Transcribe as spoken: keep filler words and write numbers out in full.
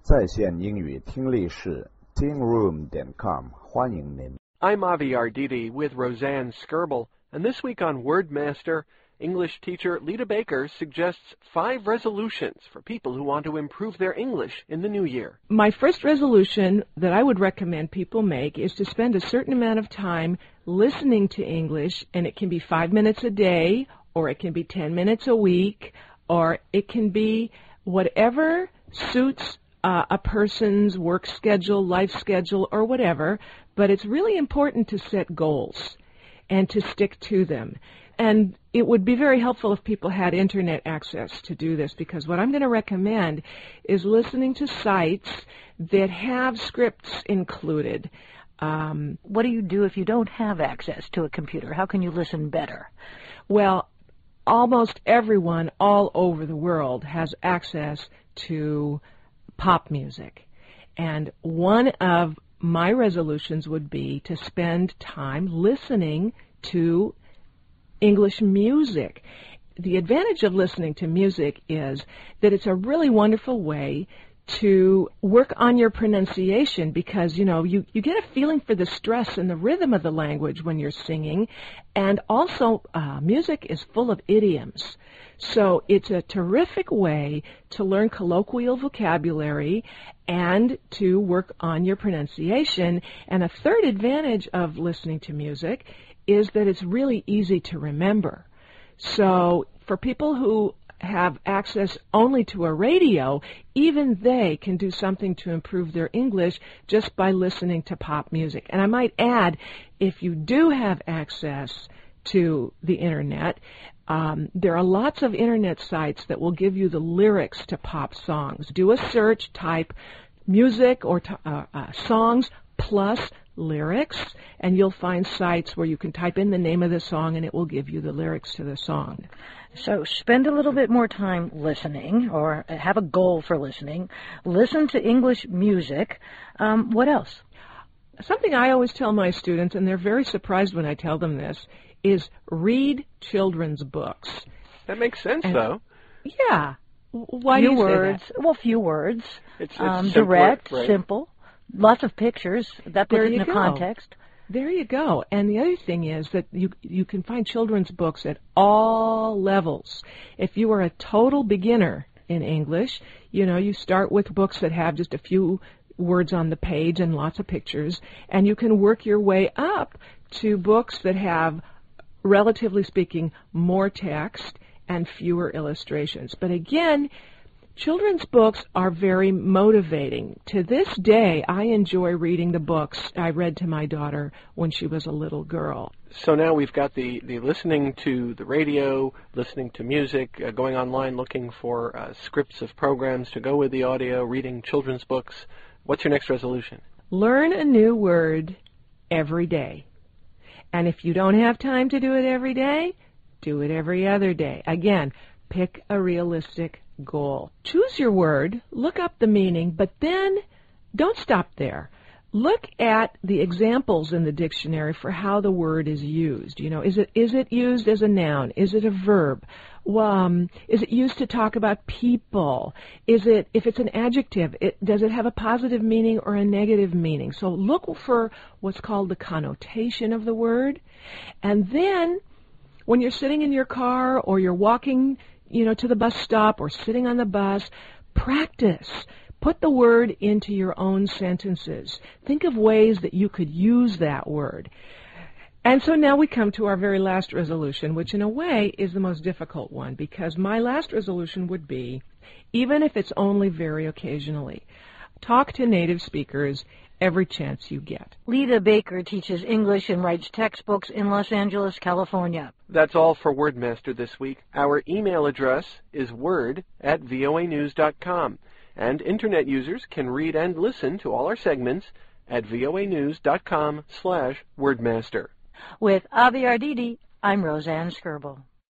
在线英语听力室 ting room dot com 欢迎您。 I'm Avi Arditi with Roseanne Skirble, and this week on WordMaster, English teacher Lita Baker suggests five resolutions for people who want to improve their English in the new year. My first resolution that I would recommend people make is to spend a certain amount of time listening to English, and it can be five minutes a day, or it can be ten minutes a week, or it can be whatever suits uh, a person's work schedule, life schedule, or whatever, but it's really important to set goals and to stick to them. And it would be very helpful if people had internet access to do this, because what I'm going to recommend is listening to sites that have scripts included. Um, what do you do if you don't have access to a computer? How can you listen better? Well, almost everyone all over the world has access to pop music. And one of my resolutions would be to spend time listening to English music. The advantage of listening to music is that it's a really wonderful way to work on your pronunciation, because, you know, you, you get a feeling for the stress and the rhythm of the language when you're singing, and also uh, music is full of idioms. So it's a terrific way to learn colloquial vocabulary and to work on your pronunciation. And a third advantage of listening to music is that it's really easy to remember. So for people who have access only to a radio, even they can do something to improve their English just by listening to pop music. And I might add, if you do have access to the internet, um, there are lots of internet sites that will give you the lyrics to pop songs. Do a search, type music or t- uh, uh, songs plus lyrics, and you'll find sites where you can type in the name of the song and it will give you the lyrics to the song. So spend a little bit more time listening, or have a goal for listening. Listen to English music. Um, what else? Something I always tell my students, and they're very surprised when I tell them this, is read children's books. That makes sense, and, though. Yeah. Why few do you words. say that? Well, few words. It's, it's um, simpler, direct, right? simple. Lots of pictures. That puts There it in you a go. context. There you go. And the other thing is that you you can find children's books at all levels. If you are a total beginner in English, you know, you start with books that have just a few words on the page and lots of pictures, and you can work your way up to books that have, relatively speaking, more text and fewer illustrations. But again, children's books are very motivating. To this day, I enjoy reading the books I read to my daughter when she was a little girl. So now we've got the, the listening to the radio, listening to music, uh, going online looking for uh, scripts of programs to go with the audio, reading children's books. What's your next resolution? Learn a new word every day. And if you don't have time to do it every day, do it every other day. Again, pick a realistic goal. Choose your word, look up the meaning, but then don't stop there. Look at the examples in the dictionary for how the word is used. You know, is it is it used as a noun? Is it a verb? Um, is it used to talk about people? Is it, if it's an adjective, it, does it have a positive meaning or a negative meaning? So look for what's called the connotation of the word. And then when you're sitting in your car or you're walking, you know, to the bus stop or sitting on the bus, practice. Put the word into your own sentences. Think of ways that you could use that word. And so now we come to our very last resolution, which in a way is the most difficult one, because my last resolution would be, even if it's only very occasionally, talk to native speakers every chance you get. Lita Baker teaches English and writes textbooks in Los Angeles, California. That's all for WordMaster this week. Our email address is word at voa news dot com, and Internet users can read and listen to all our segments at voa news dot com slash wordmaster. With Avi Arditi, I'm Roseanne Skirble.